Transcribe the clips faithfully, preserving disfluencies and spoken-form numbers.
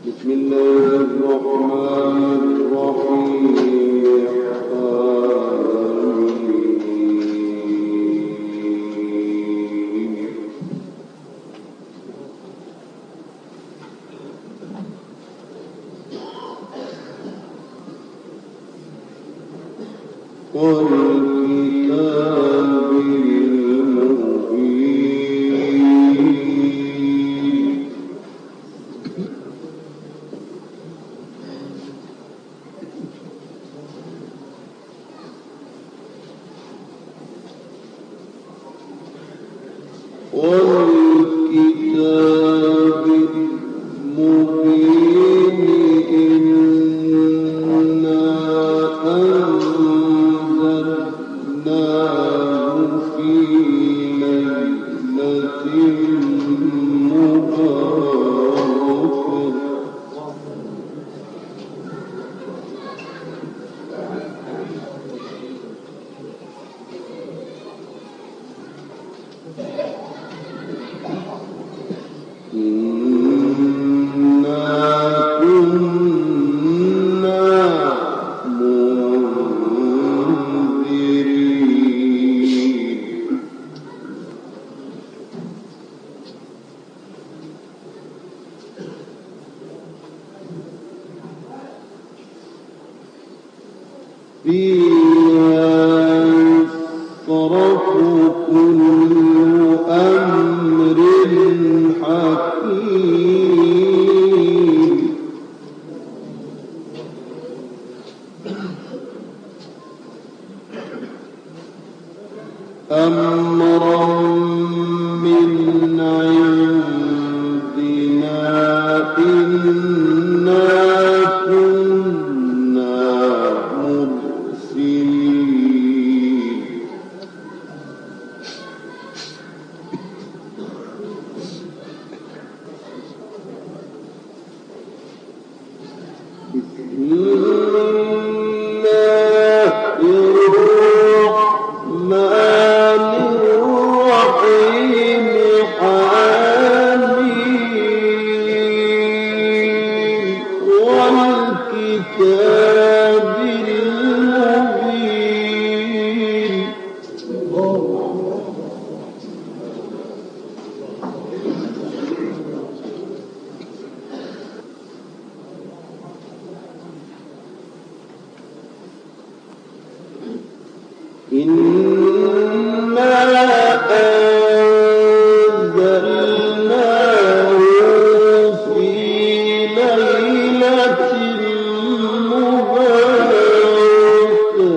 بسم الله الرحمن الرحيم. والكتاب المبين. والكتاب المبين إنا أنزلناه في ليلة مباركة إنا كنا منذرين. فيها يفرق كل أمر حكيم. أمرا من عندنا إنا كنا مرسلين. بسم الله الرحمن الرحيم. حميم والكتاب المبين. إنا أنزلناه في ليلة مباركة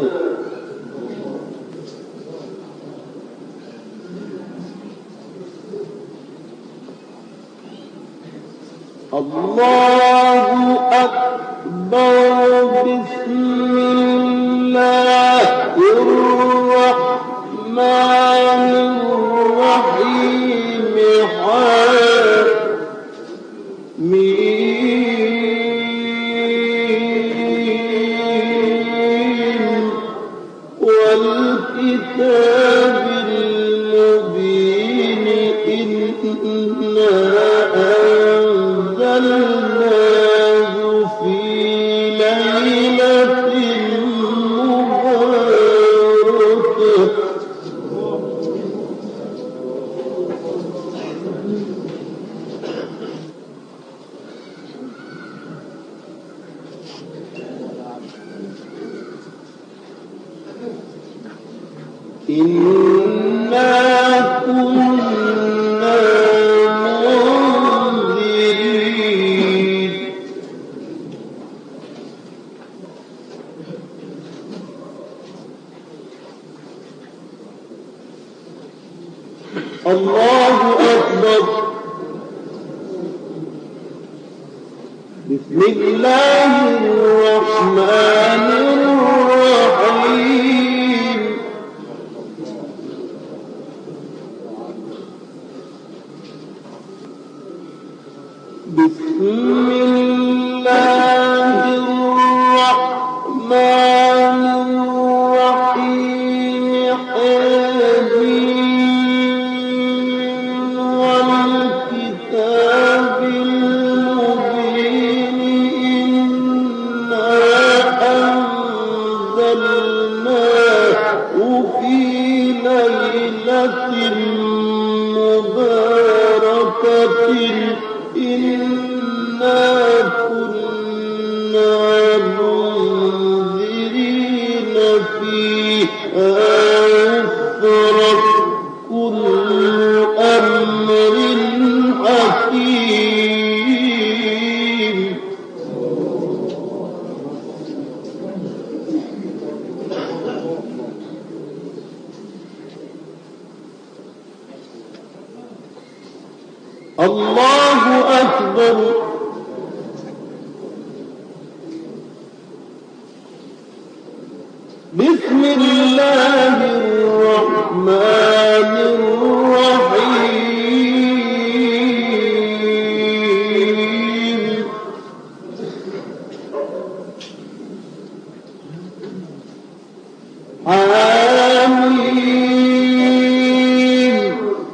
الله أكبر. بسم الله الرحمن الرحيم. حميم والكتاب المبين إنا أنزلناه في ليلة مباركة إنا كنا منذرين. الله أكبر. بسم الله الرحمن الرحيم. بسم الله الرحمن الرحيم. حميم والكتاب المبين الله أكبر. بسم الله الرحمن الرحيم. آمين.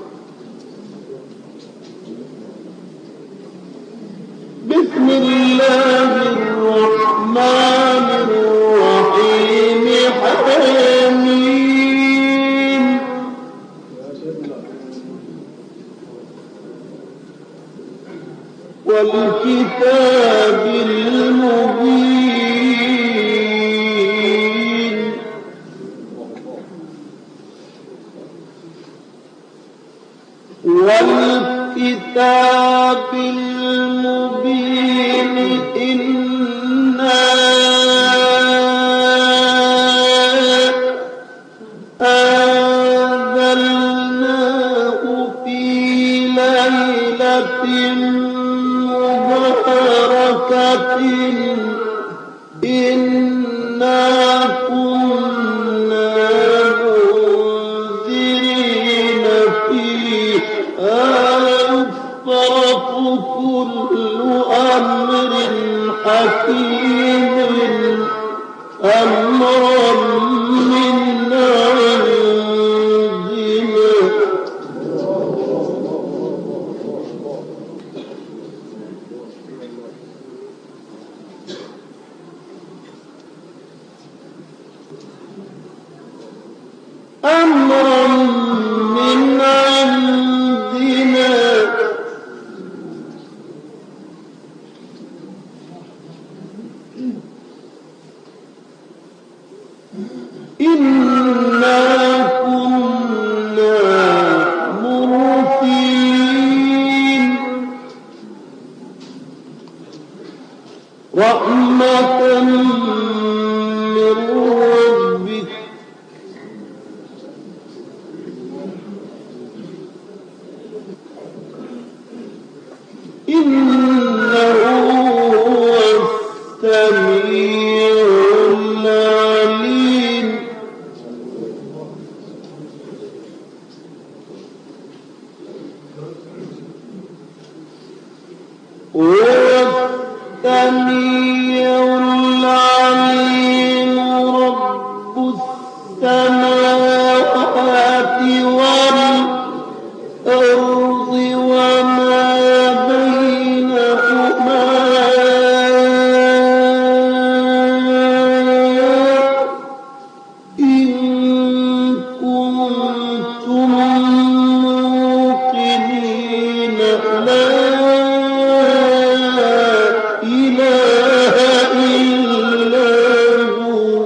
بسم الله الرحمن الرحيم. حميم. والكتاب المبين. والكتاب المبين إنا أنزلناه في ليلة مباركة إنا كنا منذرين فيها يفرق كل أمر حكيم أمرا من عندنا. أمرا من عندنا إنا كنا مرسلين رحمة من ربك إنه هو السميع العليم. هو السميع العليم رب السماوات والأرض وما بينهما إن كنتم موقنين. لا إله إلا هو.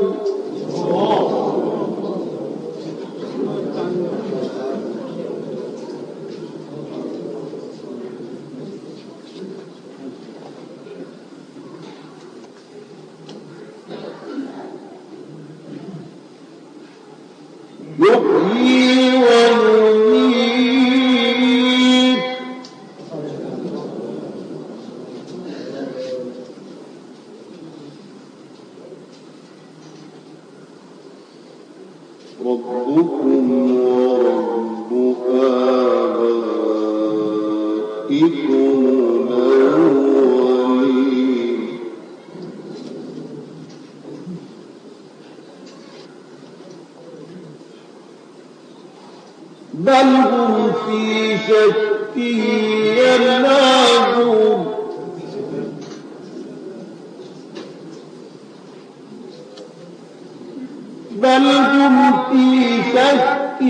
يحيي ويميت. ربكم ورب آبائكم الأولين. بل هم في شك يلعبون. بل هم في شك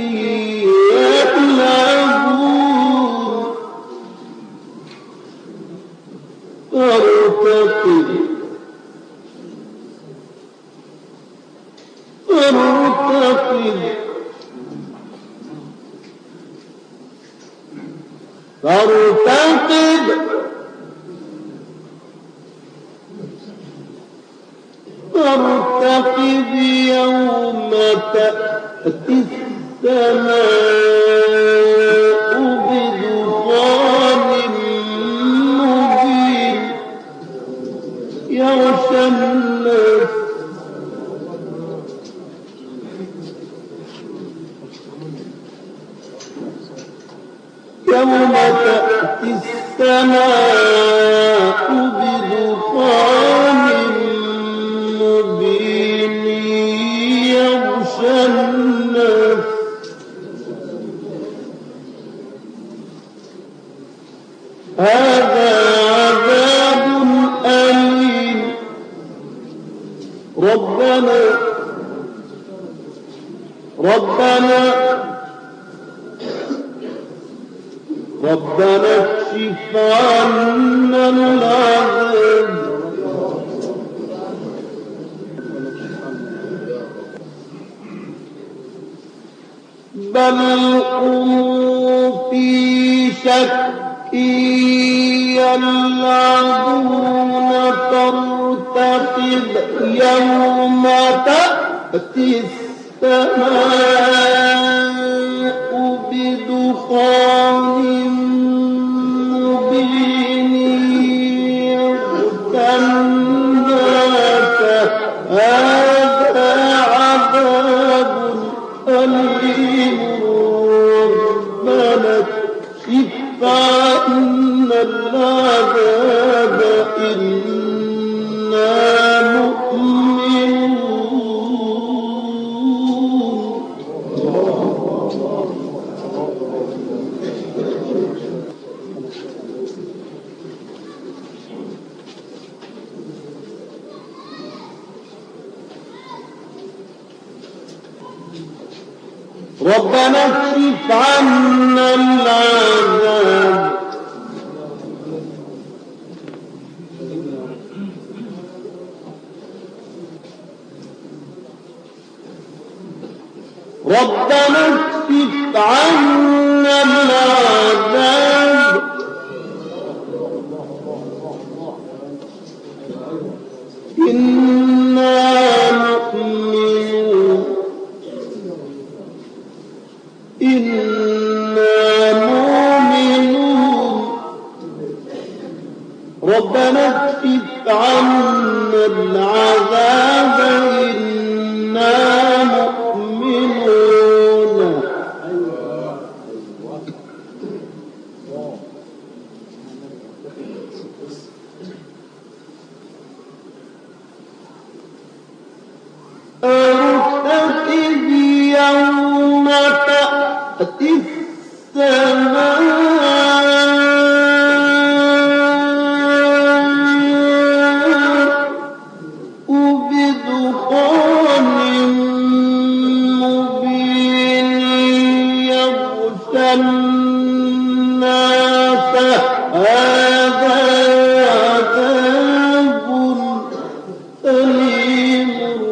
يلعبون. فارتقب فارتقب فارتقب فارتقب يوم تأتي السماء بدخان مبين يغشى الناس يوم تأتي السماء بدخان مبين يغشى الناس هذا عذاب أليم ربنا ربنا ربنا اكشف عنا العذاب بل هم في شك يلعبون فارتقب يوم تأتي السماء بدخان مبين يغشى الناس هذا عذاب أليم ربنا اكشف عنا العذاب إنا مؤمنون ربنا اكشف عنا العذاب ربنا اكشف عنا العذاب إنا مؤمنون إنا مؤمنون ربنا اكشف عنا العذاب إنا مؤمنون ارتقب يوم تأتي السماء بدخان مبين يغشى الناس هذا عذاب أليم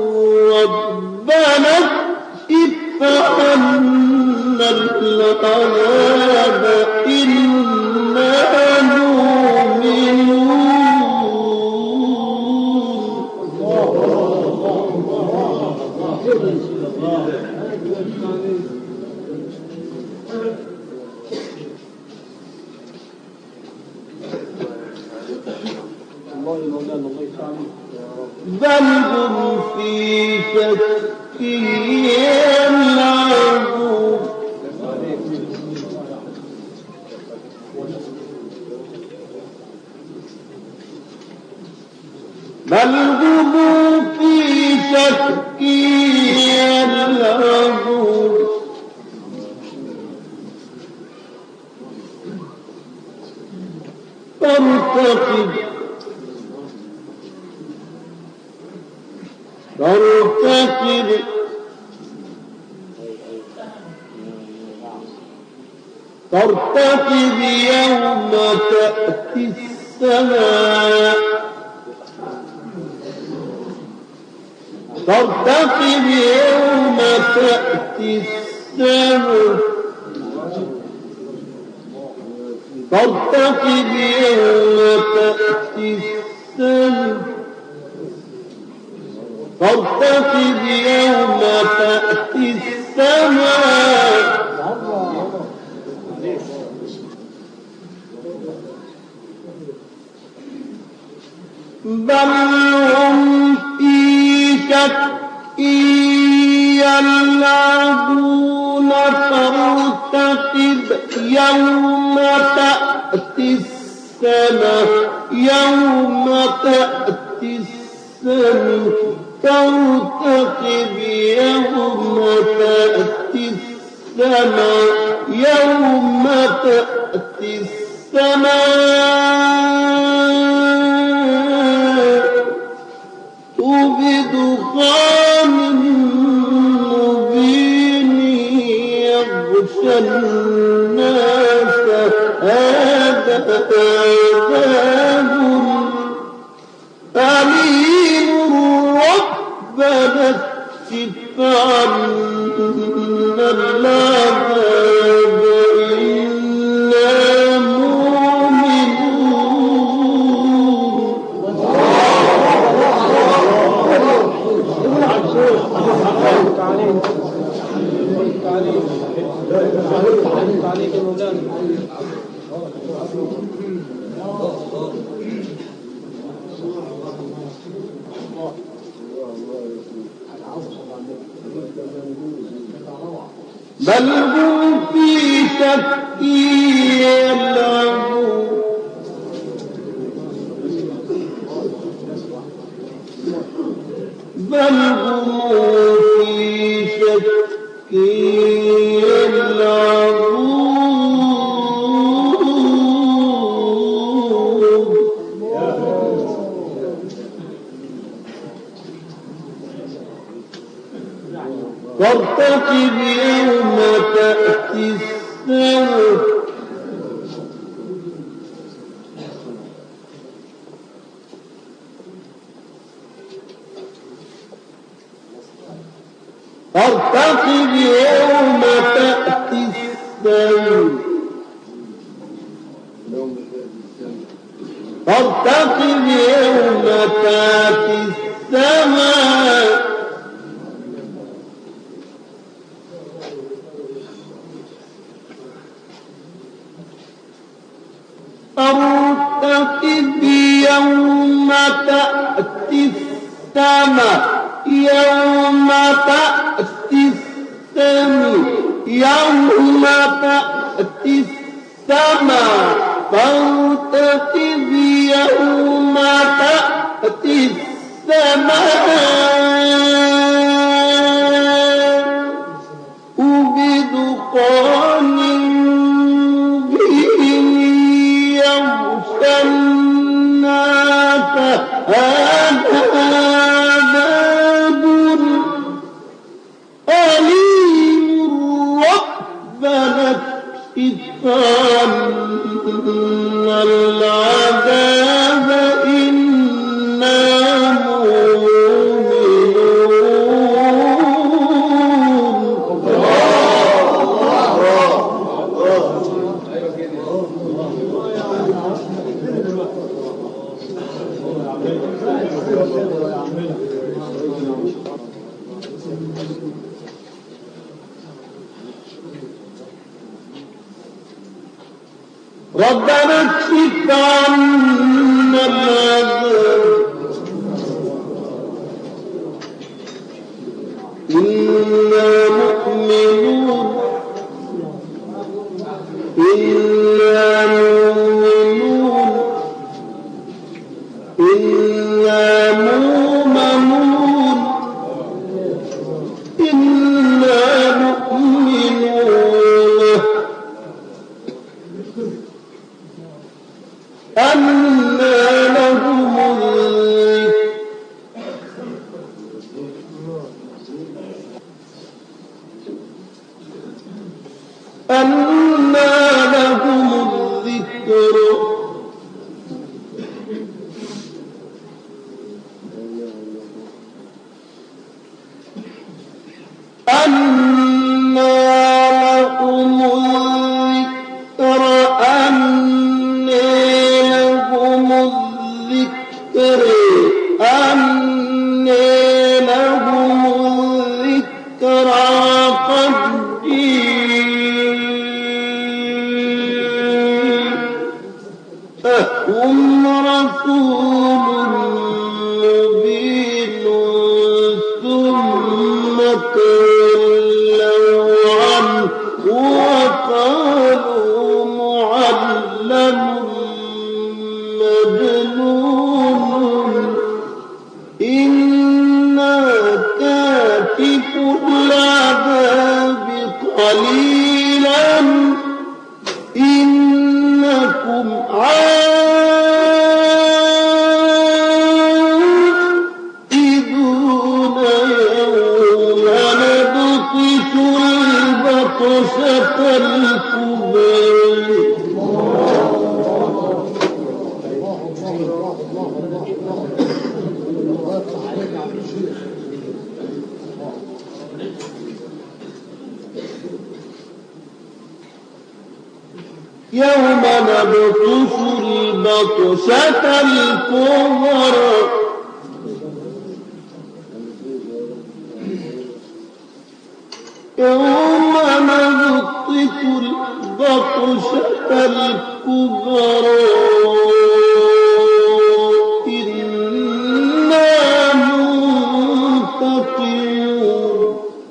ربنا اكشف عنا العذاب إنا مؤمنون بل هم في شك يلعبون بل هم في شك يلعبون فارتقب فارتقب فارتقب يوم تأتي السماء فارتقب يوم تأتي السماء فارتقب يوم تأتي السماء فارتقب يوم تأتي السماء بل هم في شك يلعبون فارتقب يوم تأتي السماء يوم تأتي السماء فارتقب يوم تأتي السماء يوم تأتي السماء بدخان مبين يغشى الناس هذا عذاب أليم ربنا اكشف عنا العذاب إنا بل هم في شك يلعبون بل هم في شك يلعبون فارتقب يوم تأتي السماء فارتقب يوم تأتي السماء فارتقب يوم تأتي السماء فارتقب يوم تأتي السماء يوم تأتي السماء يوم تأتي السماء فارتقب يوم تأتي السماء بدخان الناس هذا عذاب أليم ربنا اكشف عنا العذاب إنا ربنا اكشف عنا العذاب إنا مؤمنون إنا مؤمنون إنا مؤمنون إنا مؤمنون أنى لهم أنى لهم الذكر أنى لهم الذكرى قد جاءهم رسول مبين ثم تولوا عنه وقالوا معلم مجنون إنا كاشفو العذاب قليلا إنكم عائدون يوم نبطش البطشة الكبرى يوم نبطش البطشة الكبرى يوم نبطش البطشة الكبرى إنا منتقمون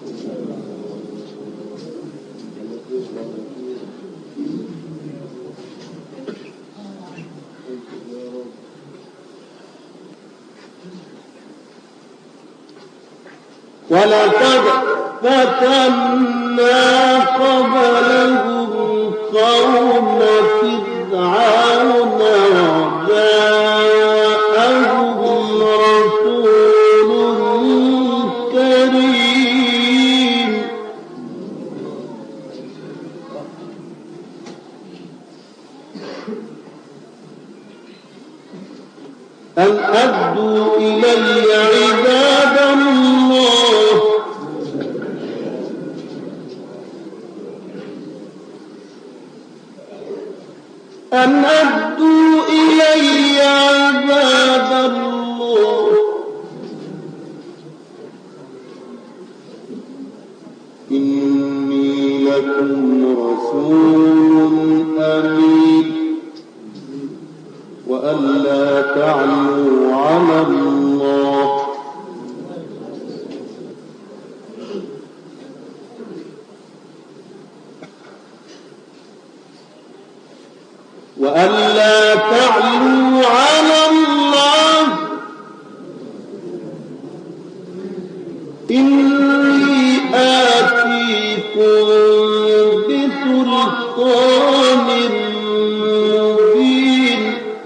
ولقد فتنا قبلهم قوم فرعون وجاءهم رسول كريم أن أدوا إلي عباد الله أن أدوا إلي عباد الله إني لكم رسول أمين وألا تعلوا على الله وألا تعلوا على الله إني آتيكم بسلطان مبين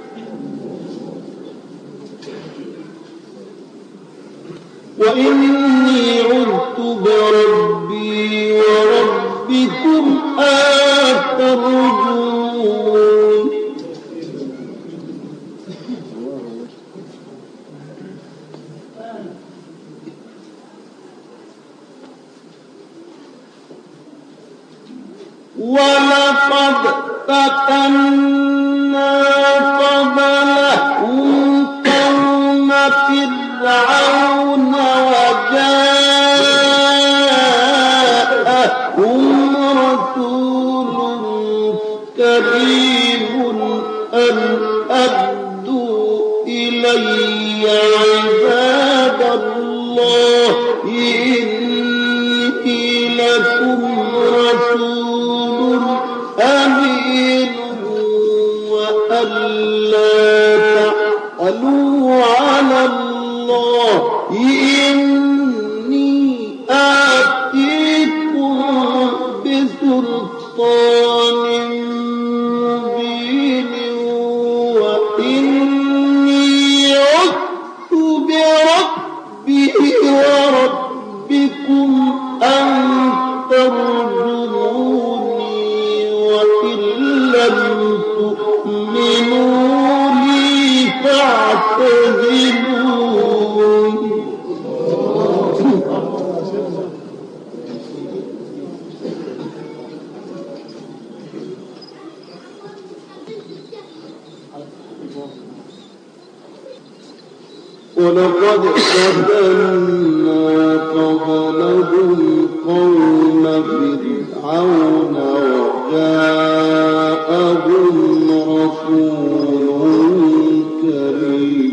وإني عذت بربي وربكم أن ترجون ولقد فتنا قبلهم قوم فرعون وجاءهم رسول كريم أن أدوا إلي عباد الله إني لكم رسول أمين وألا تعلوا على الله إني آتيكم بسلطان مبين وإني عذت بربي وربكم أن ترجموني وإن لم تؤمنوا لي فاعتزلون ولقد فتنا قبلهم قوم فرعون وجاءهم رسول كريم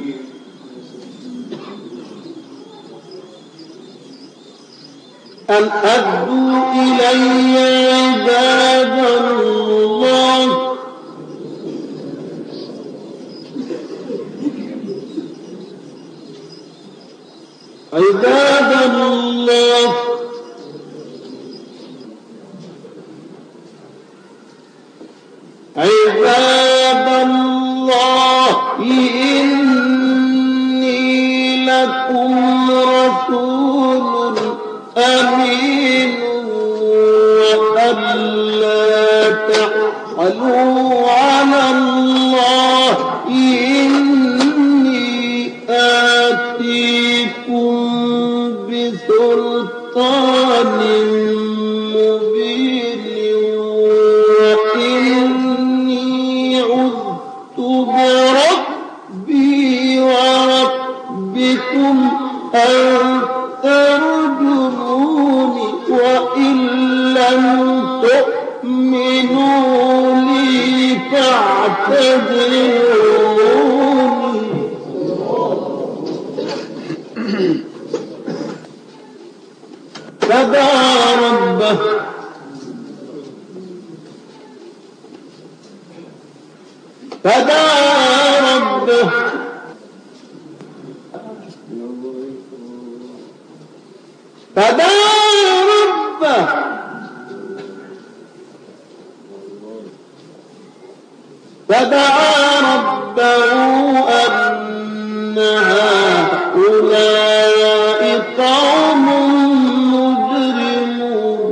أن أدوا إلي عباد الله عباد الله عباد الله إني لكم رسول أمين وأن لا تعلوا على الله إني آتيكم بسلطان مبين وإني عذت بربي وربكم أن ترجموني وإن لم تؤمنوا لي فاعتذروني فدعا ربه فدعا ربه فدعا ربه فدعا ربه أن هؤلاء قوم مجرمون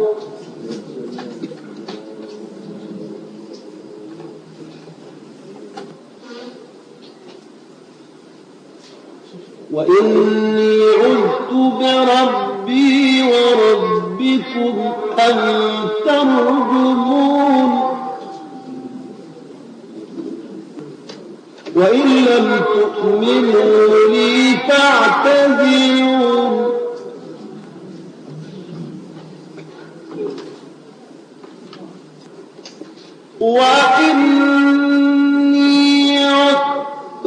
وإني عذت بربي وربكم أن ترجمون وإن لم تؤمنوا لي فاعتذرون وإني عذت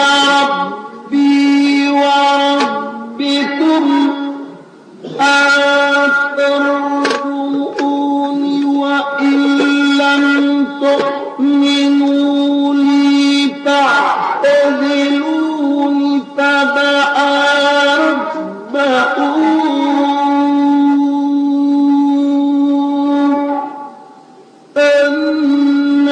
بربي وربكم أن ترجموني وإن لم تؤمنوا لي فاعتزلوني فدعا ربه أن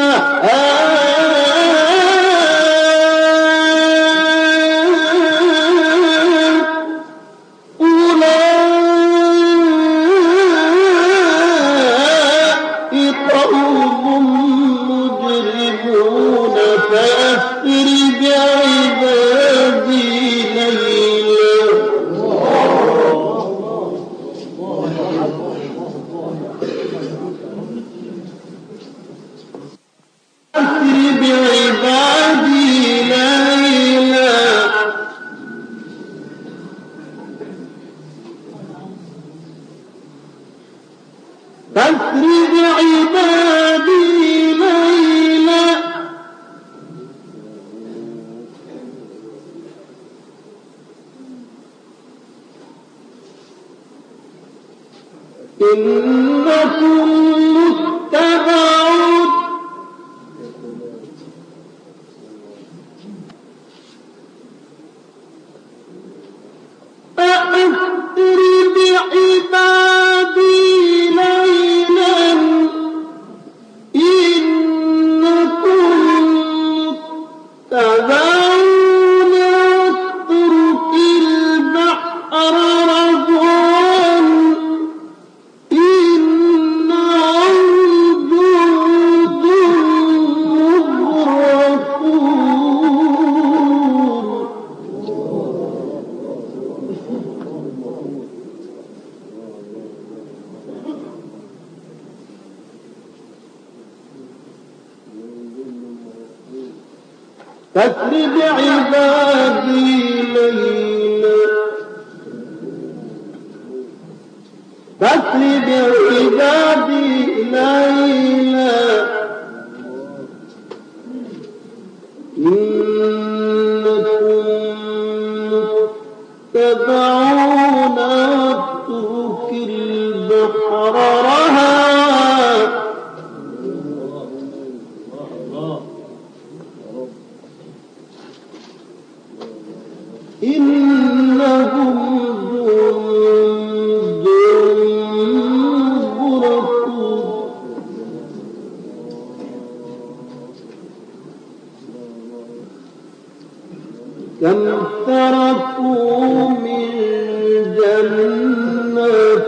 فاسر بعبادي ليلا إنكم متبعون فاسر بعبادي فاسر بعبادي ليلا فأسر بعبادي ليلا إنكم متبعون اترك البحر رهوا إنهم جند مغرقون كم تركوا من جنات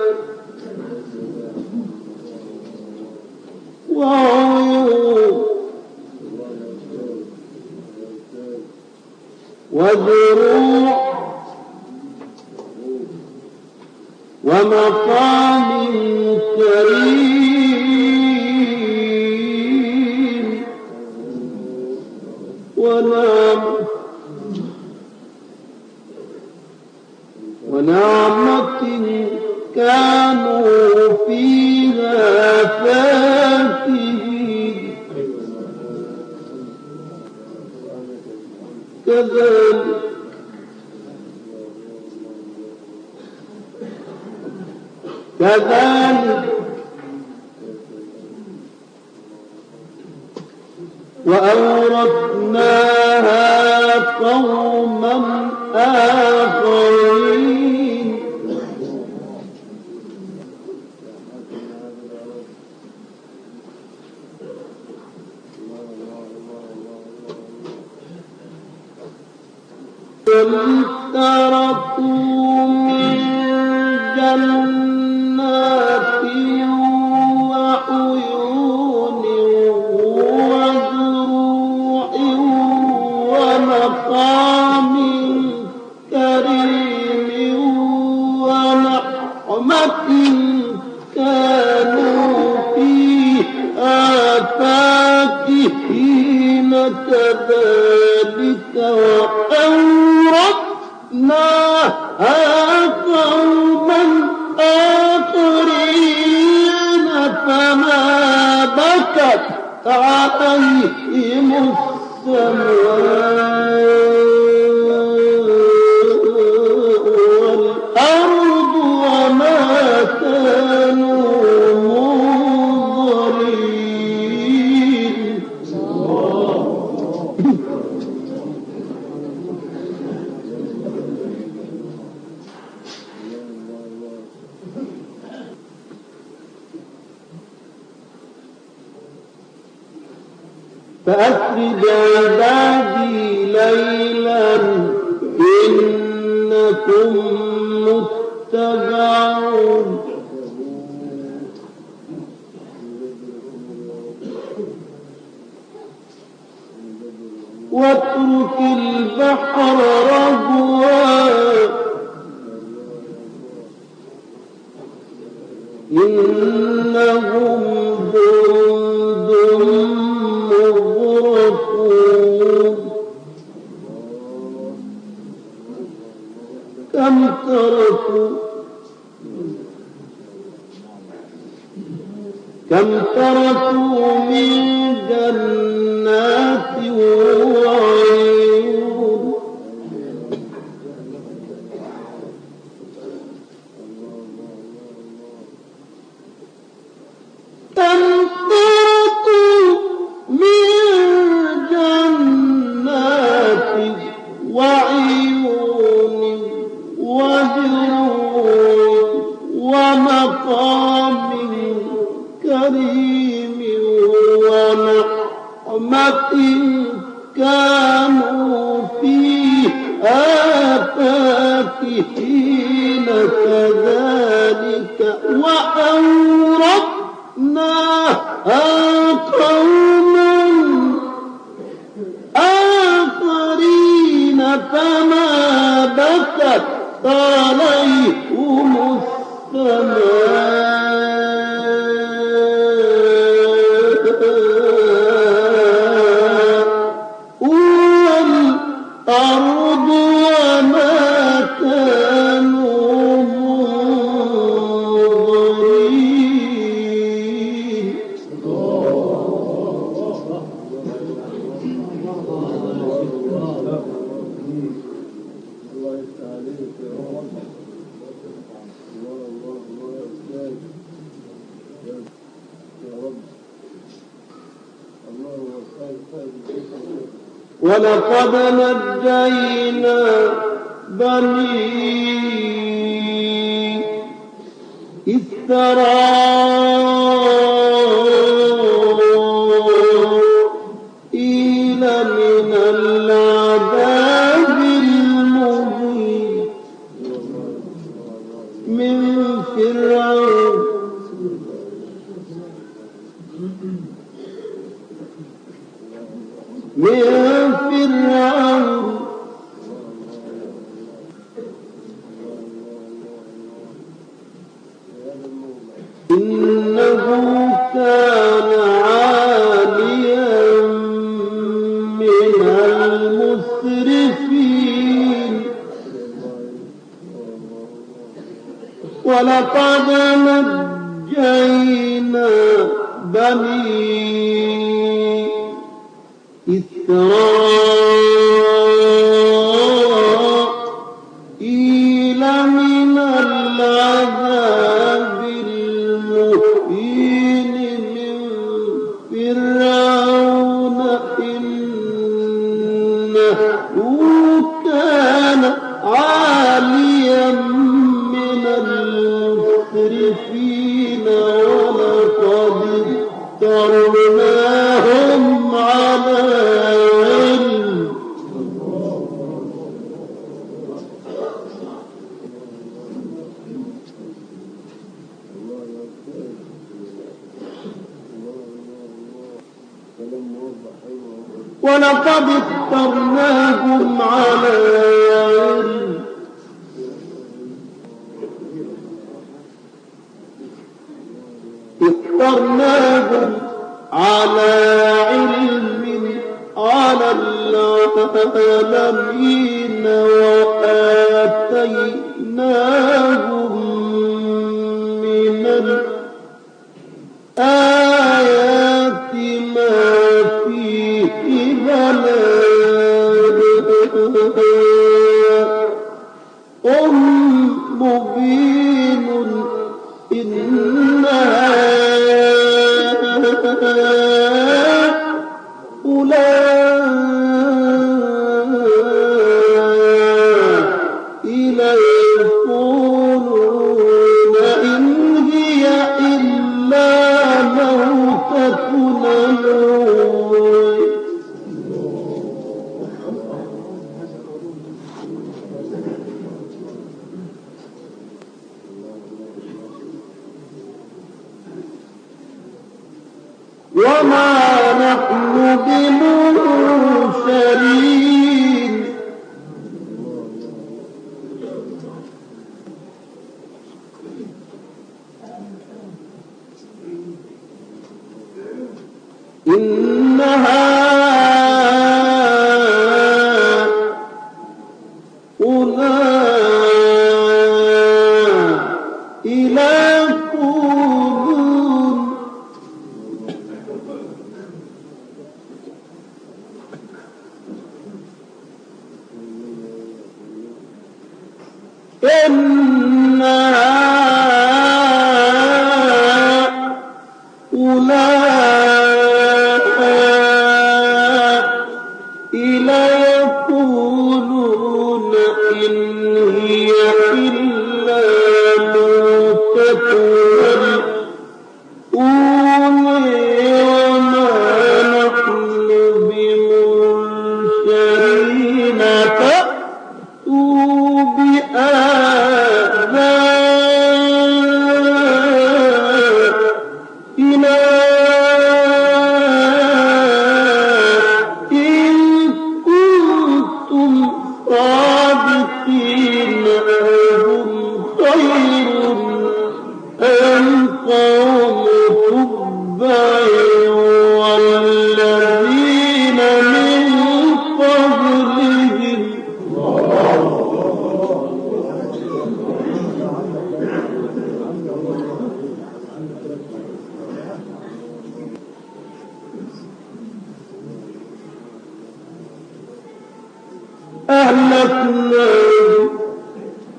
وعيون وزروع ومقام كريم ونعم ونعمة كانوا فيها فاكهين كذلك كذلك وأورثناها قوما آخرين كم تركوا من جنات وعيون وزروع ومقام كريم ونعمة كانوا فيها فاكهين كذلك وأورثناها قوما آخرين فما بكت عليهم السماء والأرض وما كانوا منظرين فأسر بعبادي ليلا إنكم متبعون واترك البحر رهوا إنهم جند مغرقون كم تركوا كم تركوا من جنات وعيون كم تركوا من جنات وعيون وزروع ومقام كريم ونعمة كانوا فيها فاكهين كذلك وأورثناها قوما آخرين فما بكت عليهم السماء والأرض وما كانوا منظرين ولقد نجينا بني إسرائيل من العذاب المهين من فرعون من فرعون إنه كان عاليا من المسرفين ولقد نجينا بني إسرائيل من العذاب المهين من فرعون إنه كان عاليا من المسرفين ولقد اخترناهم على علم ولقد اخترناهم على علم اخترناهم على علم على العالمين وآتيناهم من الآيات ما فيه بلاغ مبين إنها إلى يقولون إن هي إلا موتتنا الأولى وما نحن بمنشرين إنها إلى يقولون أهلكنا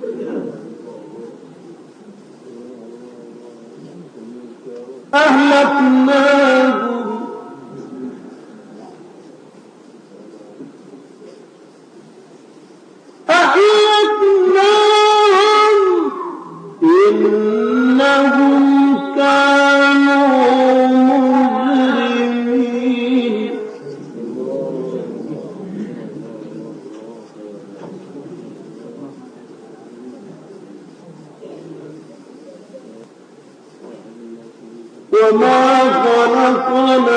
وما خلقنا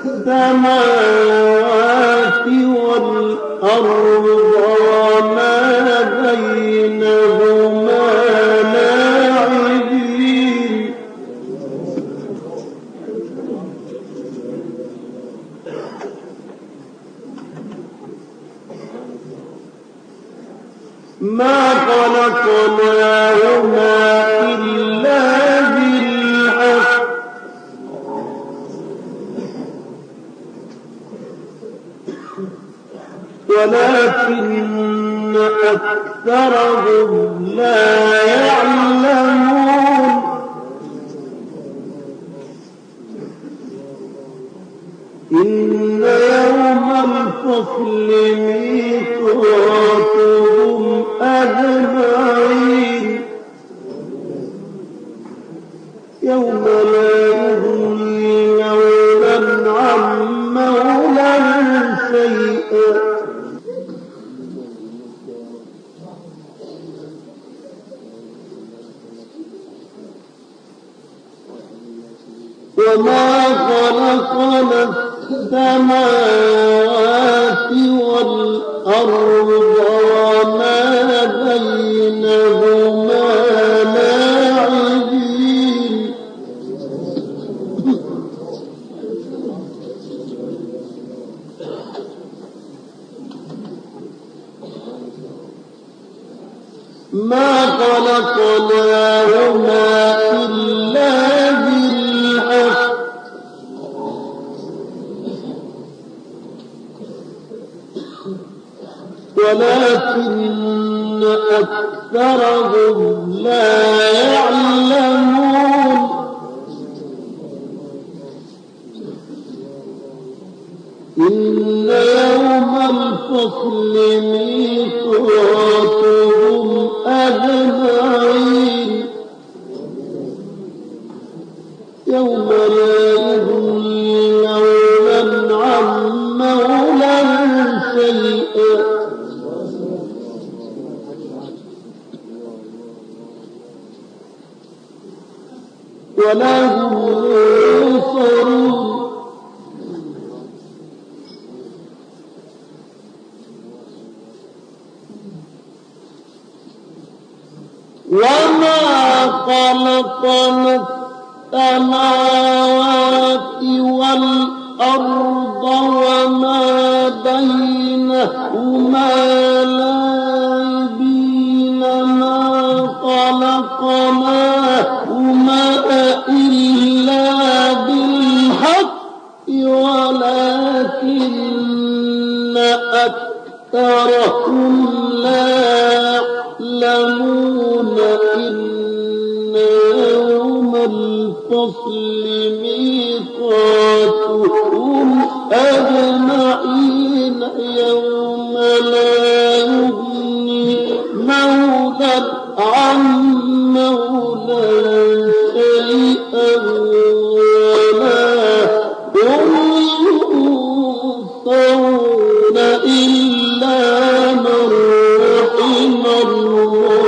السماوات والأرض وما بينهما لاعبين ما خلقناهما إلا بالحق ولكن أكثرهم لا يعلمون إن يوم الفصل ميقاتهم أجمعين يوم لا يغني مولى عن مولى شيئا وما خلقنا السماوات والأرض وما بينهما لاعبين ما خلقناهما إلا بالحق ولكن أكثرهم لا يعلمون إن يوم الفصل ميقاتهم أجمعين يوم لا يغني مولى عن مولى شيئا ولا هم ينصرون وما خلقنا السماوات والأرض وما بينهما لاعبين ما خلقناهما إلا بالحق ولكن أكثرهم لا يعلمون إن يوم الفصل ميقاتهم أجمعين يوم لا يغني مولى عن مولى شيئا ولا هم ينصرون إلا من رحم الله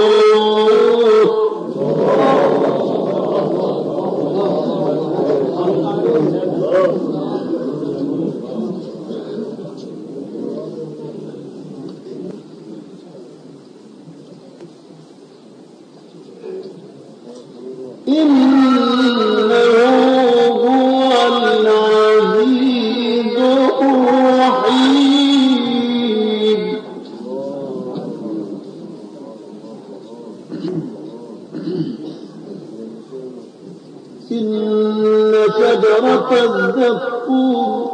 إنه هو العزيز الرحيم إن شجرة الزقوم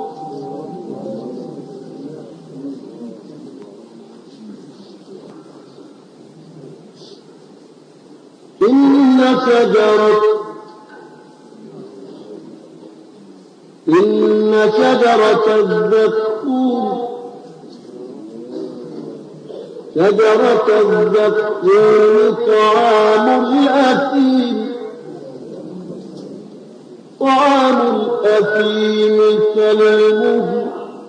إن شجرة شجرة الزقوم شجرة الزقوم طعام الأثيم طعام الأثيم كالمهل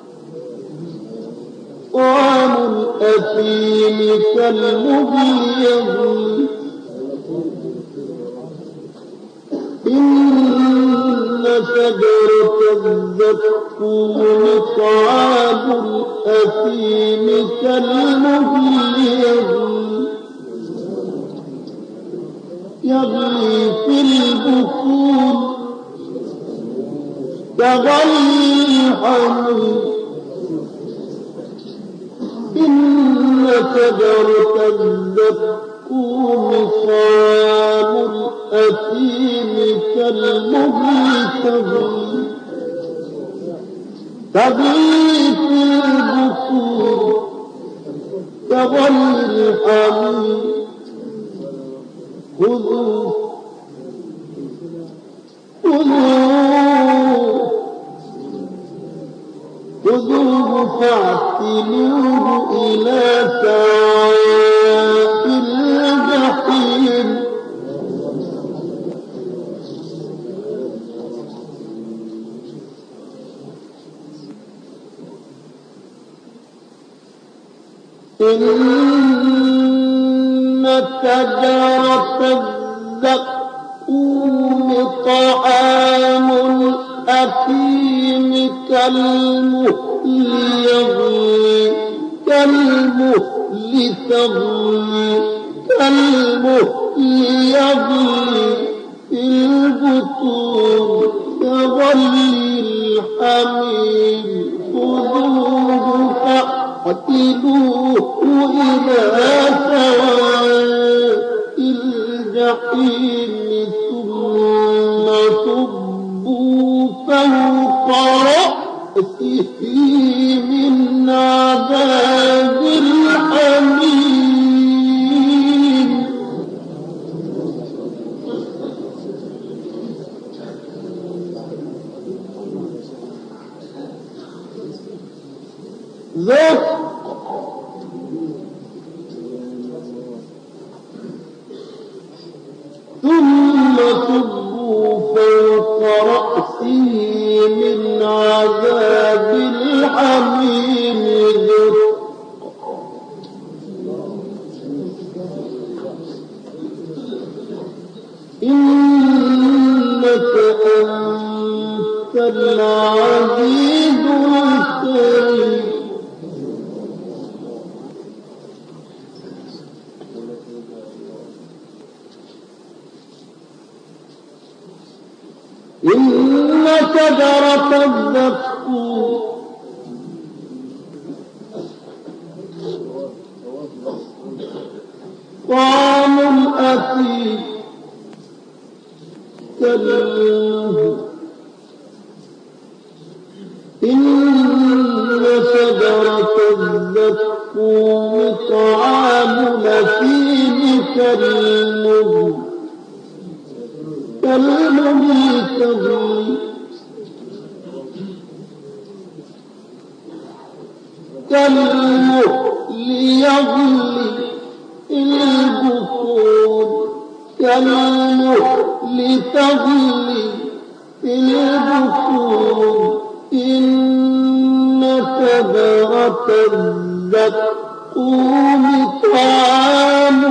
طعام الأثيم كالمهل يغلي إن شجرة الزقوم طعام الأثيم كالمهل يغلي يغلي في البطون كغلي الحميم إن شجرة الزقوم طعام الأثيم كالمهل تغلي تغلي في البطون كغلي الحميم خذوا خذوه خذوه فاعتلوه إلى سواء الجحيم إن شجرة الزقوم طعام الأثيم كالمهل يغلي كالمهل تغلي كالمهل يغلي في البطون كغلي الحميم خذوه فاعتلوه إلى سواء الجحيم ثم صبوا فوق رأسه من عذاب الحميم ذق ثم صبوا فوق رأسه من عذاب الحميم ذق إنك أنت العزيز الكريم إن شجرة الزقوم طعام الأثيم كالمهل إن شجرة الزقوم طعام الأثيم كالمهل كالمهل تغلي كالمهل يغلي في البطون كالمهل تغلي في البطون إن شجرة الزقوم طعام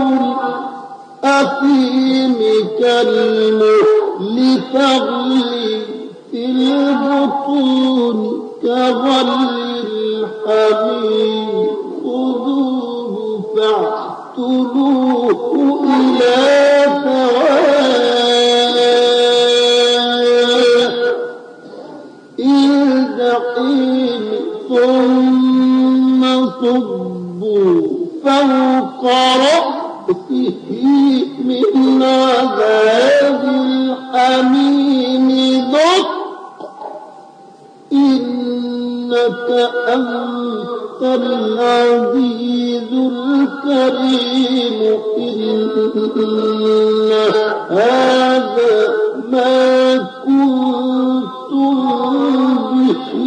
الأثيم كالمهل تغلي في البطون كغلي الحميم خذوه فاعتلوه إلى سواء الجحيم ثم صبوا فوق رأسه من عذاب الحميم ذق إنك أنت العزيز الكريم إن هذا ما كنتم به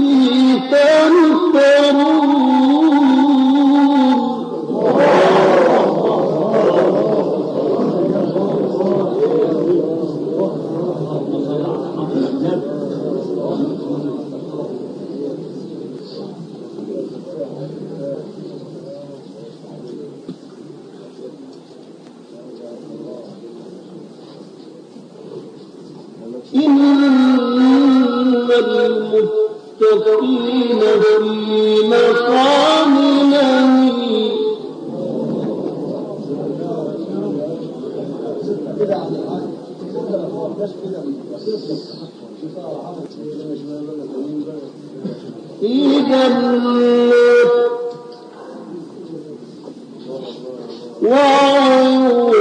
إن المتقين في مقام أمين في جنات وعيون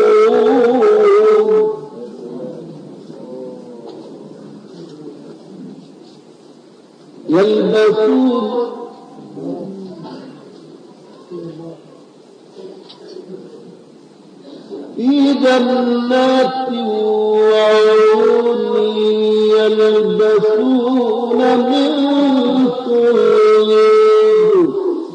يلبسون في جنات وعيون يلبسون من سندس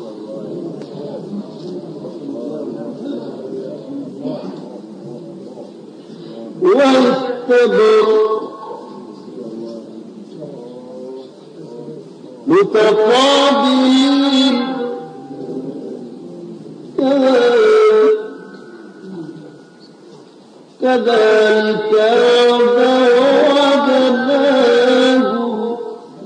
واستبرق متقابلين كذلك وزوجناهم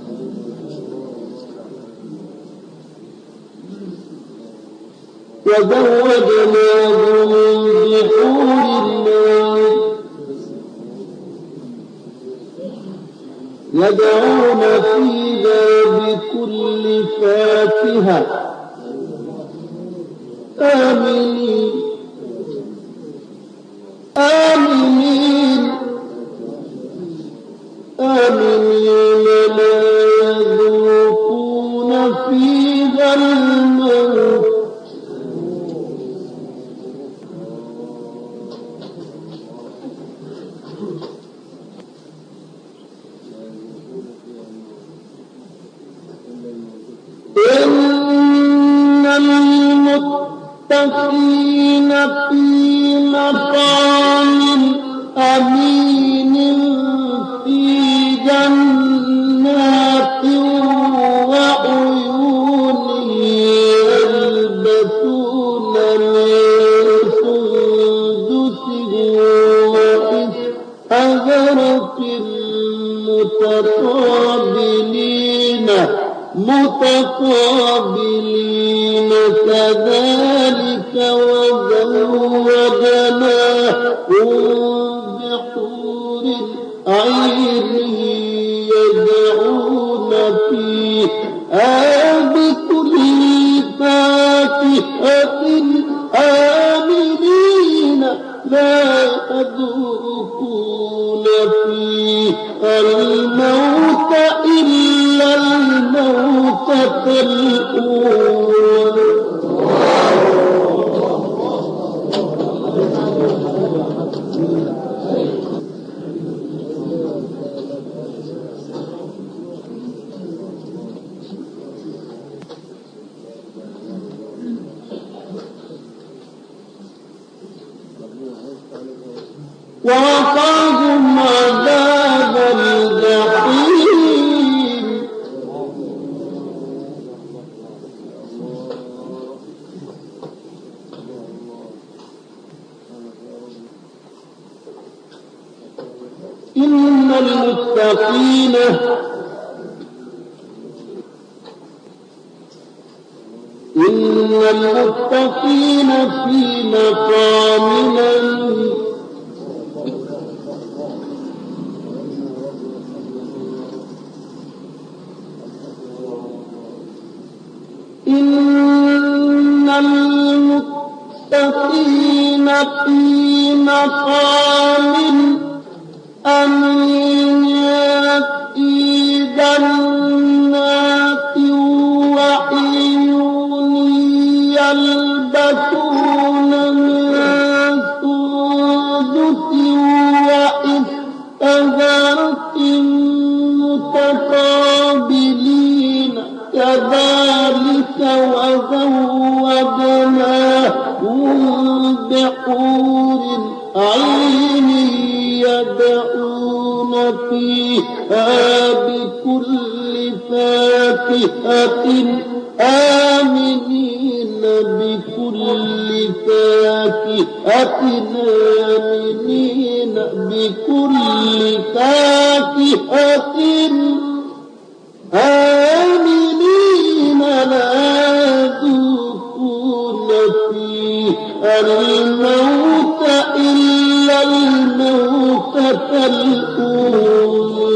وزوجناهم بحور عين يدعون فيها بكل فاكهة آمنين آمنين آمنين لا يذوقون فيها الموت إن المتقين في مقام أمين في جنات وعيون يلبسون من سندس وإستبرق متقابلين متقابلين كذلك وزوجناهم بحور عين يدعون فيها بكل فاكهة آمنين لا يذوقون فيها الموت إلا الموتة الأولى ووقاهم عذاب الجحيم إن المتقين إن المتقين في مقام أمين إن المتقين في مقام أمين في جنات وعيون يلبسون من سندس وإستبرق متقابلين كذلك وزوجناهم بحور عين يدعون فيها بكل فاكهة آمنين بكل فاكهة آمنين بكل فاكهة آمنين لا يذوقون فيها الموت إلا الموتة الأولى.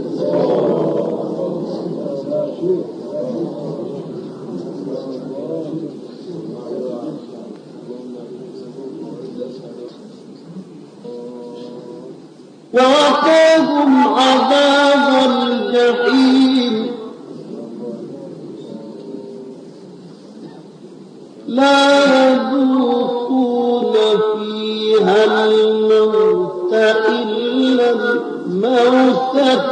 ووقاهم عذاب الجحيم لا يذوقون فيها الموت إلا الموتة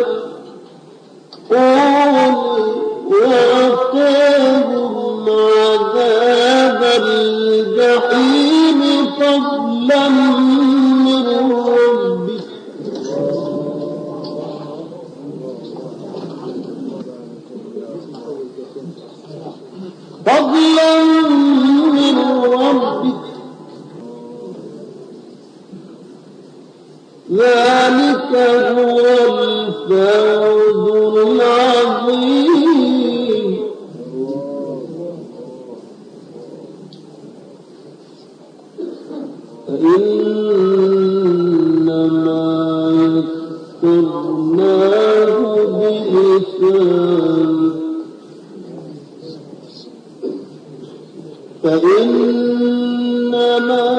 الأولى. ووقاهم عذاب الجحيم فضلا من ربك فضلا من ربك ذلك هو الفوز العظيم. فإنما يسرناه بلسانك فإنما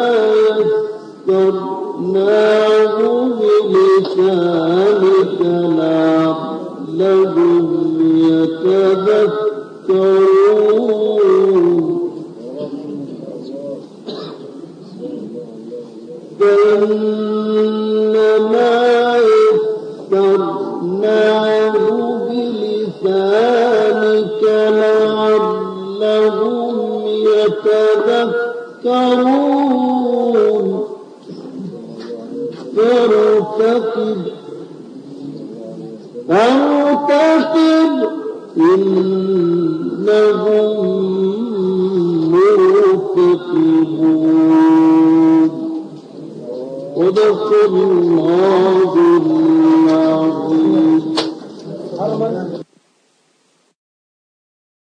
يسرناه بلسانك لعلهم يتذكرون. فإنما يسرناه بلسانك لعلهم يتذكرون. فارتقب فارتقب إنهم مرتقبون. صدق الله